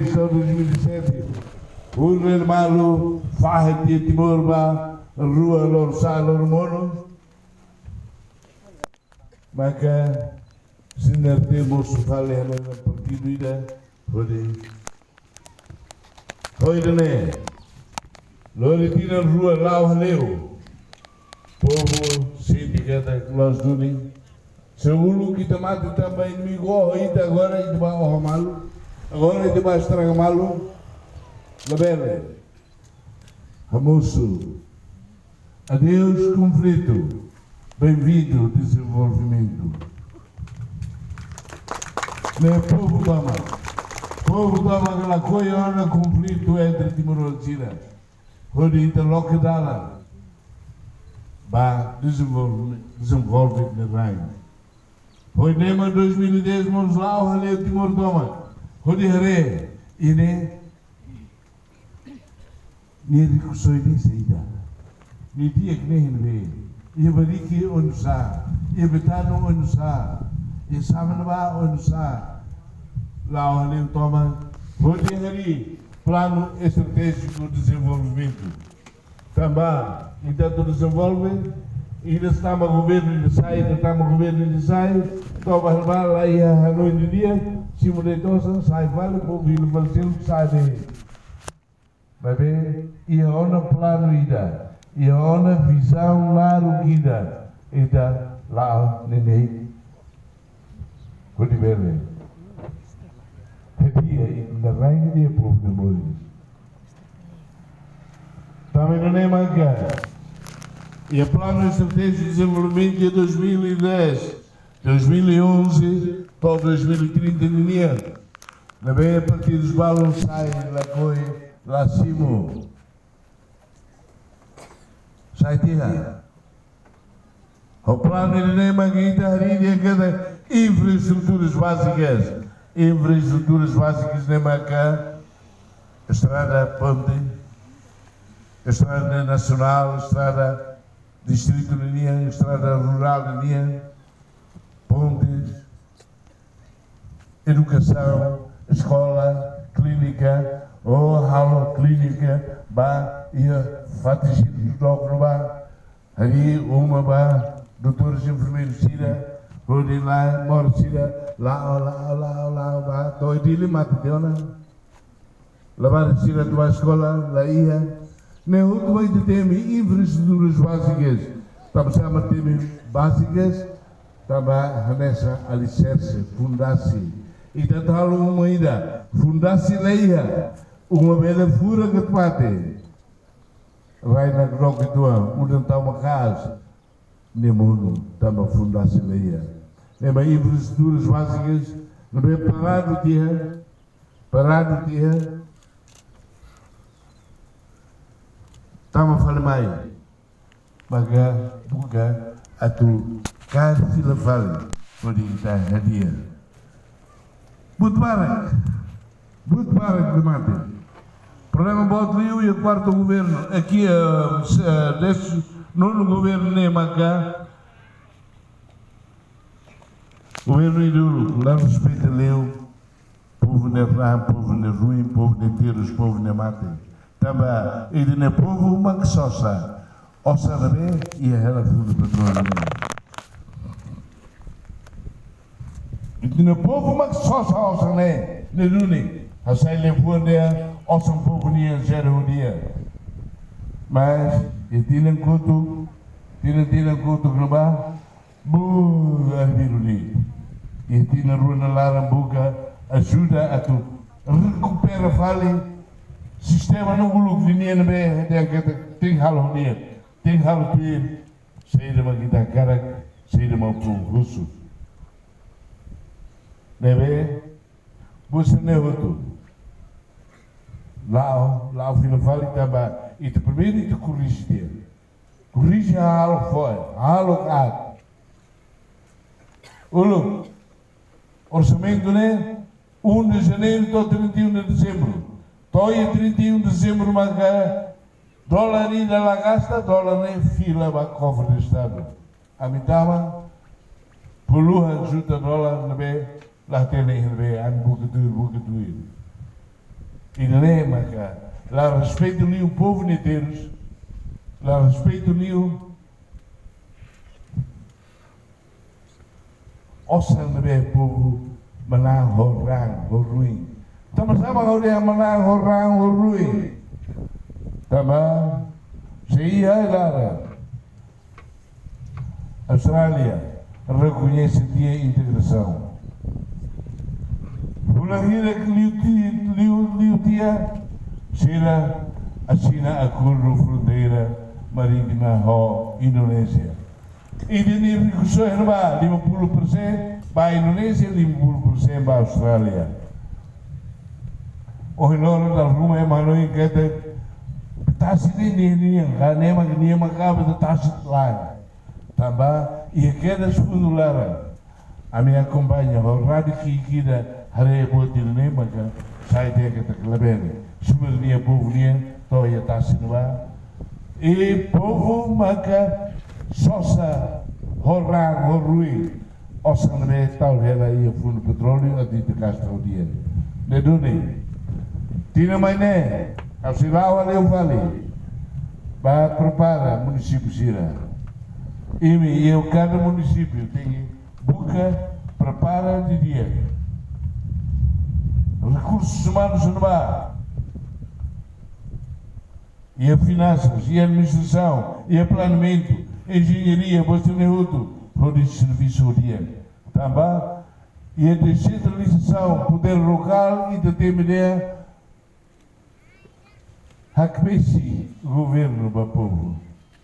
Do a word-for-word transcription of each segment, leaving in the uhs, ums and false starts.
edição dois mil e sete. Urner Malu, Fahet e Timorba, Rua Lorsa Lormono. Maka, sinar temos fale na partido ida, pode. Hoidane, Loritina Rua Lau Haleu, povo sindicato Clós Duni. Seguro que tamate também inimigo, ainda agora ainda vai ao malo, agora ainda vai estragar malo. Labele, Ramoso, adeus conflito, bem-vindo desenvolvimento. Né, povo Dama, povo Dama, aquela coisa, olha conflito entre Timor e China, onde interloque dela, vai desenvolver, desenvolver na rainha. Foi nema dois mil e dez, vamos lá, o Haleu Timor Dama, onde haré, e né, ni discussões de saída, ni dia que nem vê, e bariki onde sa, e betano onde sa, e samanaba onde sa, lá o Haleu toma, onde hari plano estratégico de desenvolvimento, também, então desenvolve, ainda está no governo, ainda sai, ainda está no governo, ainda sai, toma levar lá e a noite de dia, se mulher tosa, sai, vale, o povo ele vai ser, sai daí. Bebe, ia ona plano ida, ia ona visão laru ida, ida lá nenei, kodi bele. Dia na rainha dia povo de Moris. Também não é manga. E a plano estratégico de desenvolvimento de dois mil e dez, dois mil e onze, para dois mil e trinta ninha. Na bem a partir dos balões sai lá coi lá cima, sai tira. O plano de nema guita haria cada infraestruturas básicas, infraestruturas básicas nema cá, estrada ponte, estrada nacional, estrada distrito de linha, estrada rural de linha, pontes, educação, escola, clínica. Oh, halo clínica, ba, ia, fatigir do doctor, ba, ali, uma, ba, doutores, enfermeiros, sira, onde lá, mora, sira, lá, lá, lá, lá, ba, tô edile, mate, deu, né? Lavar, sira, tua escola, lá, ia, nem outro vai ter infraestruturas básicas, estamos a ter básicas, também, nessa alicerce, fundasse, e tanto halo uma ida, fundasse, lá, ia, uma bela fura que bate, vai na groga tua, onde está uma casa, nem mundo, está uma fundação leia, nem uma infraestruturas básicas, não é parado o dia, parado o dia, está uma falha mais, baga, buga, a tu, cada fila falha, onde está a dia, muito barato, muito barato de mate. Problema Bote Rio e o quarto governo, aqui uh, uh, desse nono governo nem cá, governo ideológico, lá respeita Leu, povo de Rã, povo de Ruim, povo de Tiros, povo de Mate, também, e de povo uma que só sa, ou sabe e a ela fundo patrão. E de povo uma que só sa, ou sabe, ne Runi, a sair levando ou são povo nem gera um dia, mas e tiram conto, tiram tiram conto global, bu arbiruli, e tiram rua na larambuca ajuda a tu recupera fale sistema no gulu que nem be tem halo dia, tem halo tu sei de uma kita cara, sei de uma povo russo, nebe, você não é outro. Lá, lá o filho fala e também, e te primeiro e te corrige dele. Corrige a halo fora, a halo cá. Olha, orçamento, né? um de janeiro até trinta e um de dezembro. Toia trinta e um de dezembro, mas dólar ainda lá gasta, dólar nem fila para cofre do Estado. A mitad, puluhan juta dólar, lá tem nem, a buka tu, buka tu. e nem maca. Lá respeito ali o povo neteiros, lá respeito ali o osan be povo manang horang horruin. Sama-sama kau dia manang horang horruin. Tama saya lara. Austrália reconhece dia a integração. Bulahira que liu dia será a China acordo fronteira marítima com Indonésia. E de negociação é lima puluh persen para a Indonésia, lima puluh persen para a Austrália. O relógio da rumah é manuin kata taksi ini ni yang kan nema ni makaba da taksi lá. Tambah ia queda segundo lara. A minha companhia o rádio que kira hare botil nem maka sai dia kata kelebene. Sebenarnya povo ni to ia taksi noa. E povo maka sosa horang horrui osan me tal hela ia fundo petróleo a dita castro dia. Nedune. Tina maine, auxiliar ali eu falei. Ba prepara município Sira. E eu cada município tem buca prepara de dia. Recursos humanos no bar. E a finanças, e a administração, e a planeamento, engenharia, bastoneúdo, de serviço ao dia. Também, e a descentralização, poder local e determinar a cabeça governo do povo.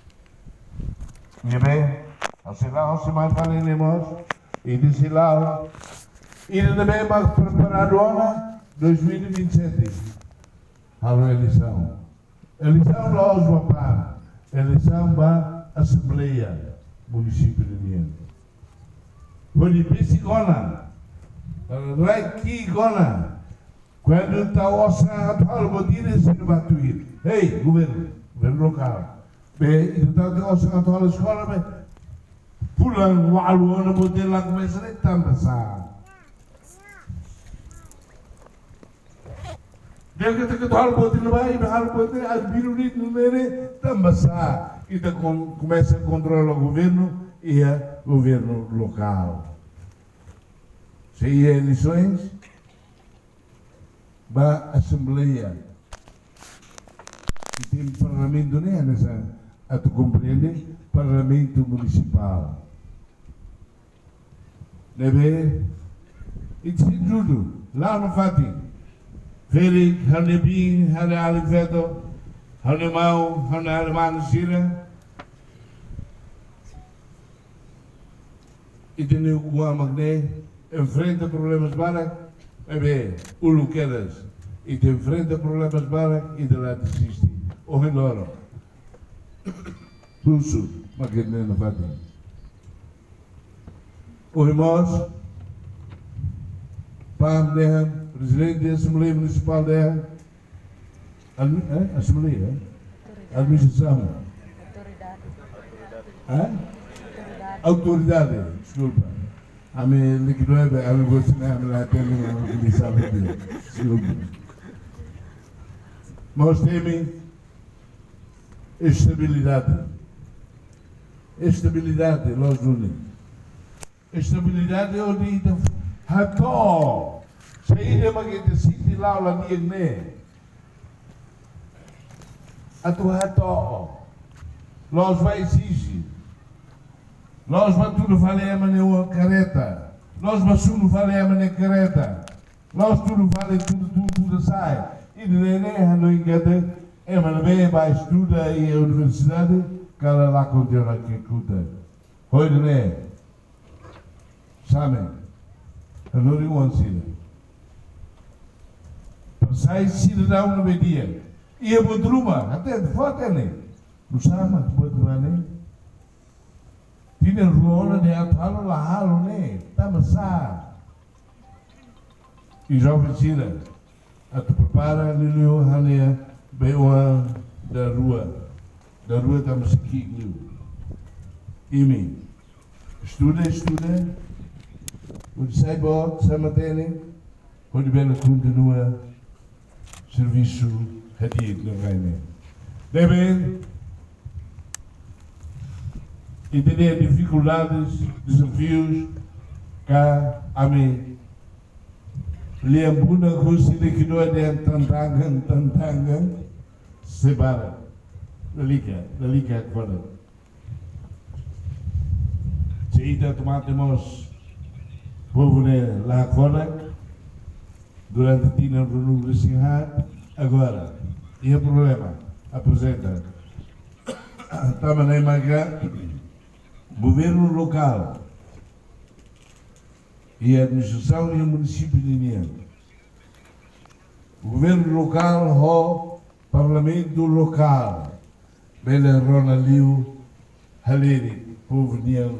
E bem, ao ser lá, ao ser mais falemos, e disse lá, e também vai preparar o ano dois mil e vinte e sete, a eleição. Eleição lá os vapar, eleição para a Assembleia Município de Niente. Quando disse gona, aqui gona, quando está o orçamento atual, vou dizer assim no Batuir, ei, governo, governo local, bem, então o orçamento atual da escola, bem, pulang o aluno, vou ter lá começa a também, sabe? Dia kita ketual botin bayi, bahal botin adbiru ni numere tambasa. Kita começa a controlar o governo e o governo local. Se há eleições, vai a Assembleia. E tem parlamento, né? Nessa, a tu compreende? Parlamento municipal. Deve, isso é tudo. Lá no Fatih. Felix, hane bin, hane alifeto, hane mau, hane alemano sira. E tem uma magne, enfrenta problemas barak, e bem, o luquedas, e tem enfrenta problemas barak, e de lá desiste. O renoro. Pulso, magne não vai ter. O irmãos, Pam Dehan, presidente da Assembleia Municipal da eh? Assembleia, Administração, Autoridade, eh? Autoridade, desculpa. A minha liquidez, a minha gostinha, a minha atendimento, a minha saúde, desculpa. Nós temos estabilidade. Estabilidade, nós unimos. Estabilidade é o dia Hato, saya makin sini lau lah dia ni. Atu hato, nós vai exigir, nós vai tudo valer uma careta, nós vai tudo valer uma careta, nós tudo vale tudo tudo tudo sai. E de neném não engana, é mas bem vai estudar e a universidade, cara lá continua que cuida. Oi neném, sabe? Não digo assim. Sai cidadão no meio e a bodruma até de foto né? Não sabe mas bodruma né? Tinha ruona de atalo lá halo né? Tá massa. E jovem cira, a tu prepara lilio halia bewa da rua, da rua tá massa aqui liu. E me estuda estuda. Quando sai bom, sai matene, quando bem continua, serviço radiante no reino. Devem entender dificuldades, desafios cá a mim. Liambuna kusile kidua de tantangan tantangan sebara lelika lelika fora. Seita tomatemos povo né lá fora durante tina do número sinhar agora e o problema apresenta estava na imaga governo local e a administração e o município de Nian. O governo local, o parlamento local, Bela Ronaldo Haleri, povo Nian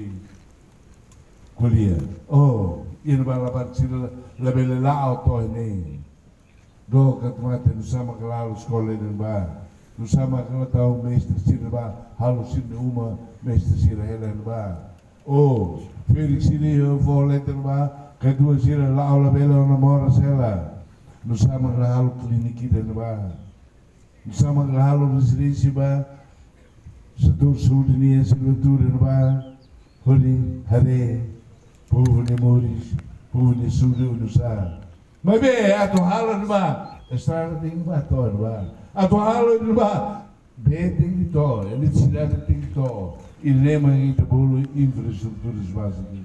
Colia. Oh, e não vai lá para tirar a Bela lá autoene. Do que tomate no sama claro escola de bar, no sama claro tal mestre sirva, halo sirva uma mestre sirva ela bar. Oh, Felix ini volunteer ba, kedua sila la aula bela na mora sela, no sama halo klinik kita ba, no sama halo residência ba, setor sudini selutur ba, holi hare, povo ne moris, povo ne sudu no sa. Mas bem, a tua halo ba, estrada tem ba tor ba, a tua halo ba, bem tem to, ele cidade tem to. E lema em tabolo infraestruturas básicas.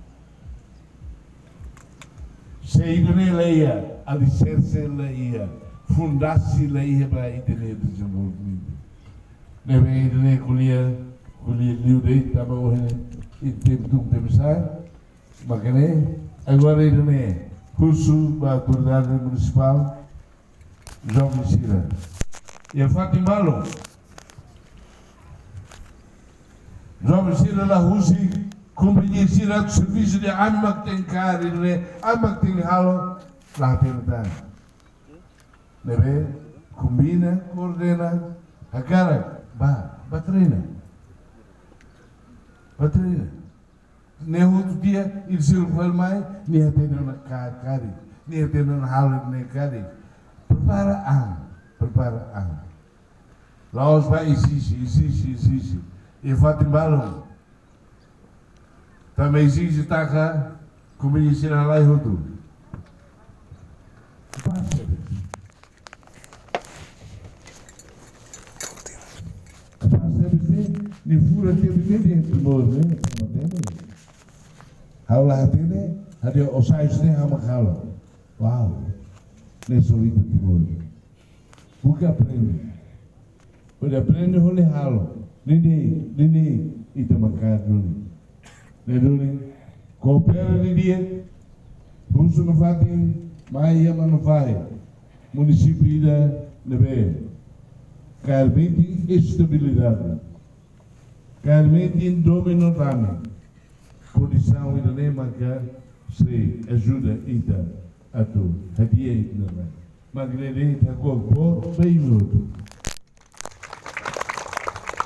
Saída leia, alicerce leia, fundasse leia para entender o desenvolvimento. Deve entender colher, colher livre, estava hoje em tempo de um pensar, bacana. Agora entender curso para a autoridade municipal, Jovem Sira. E a Fátima Malo. Jovem Sira da Rússia, companhia Sira do serviço de Amak tem cara, Amak tem halo, lá tem nada. Neve, combina, coordena, a cara, ba, ba treina. Ba treina. Nem outro dia, ele se foi mais, nem atende na cara, nem atende na halo, nem cara. Prepara a, prepara a. Lá os vai exige, exige, exige. E Fátima também exige estar cá, como ensina lá e tudo. Ni fura teve dentro do né? Haulah teve, ada osais ne hama kala. Wow. Ne solita timor. Buka aprende. Quando aprende hole halo. Nini, nini, itu makan dulu. Nini, coopera de dia, Russo no Fatim, Maia Manufai, município da Nebe. Carmente estabilidade, carmente domínio também. Condição ainda nem marcar, se ajuda ainda a tu, hadia ainda. Mas ele está com o bem muito.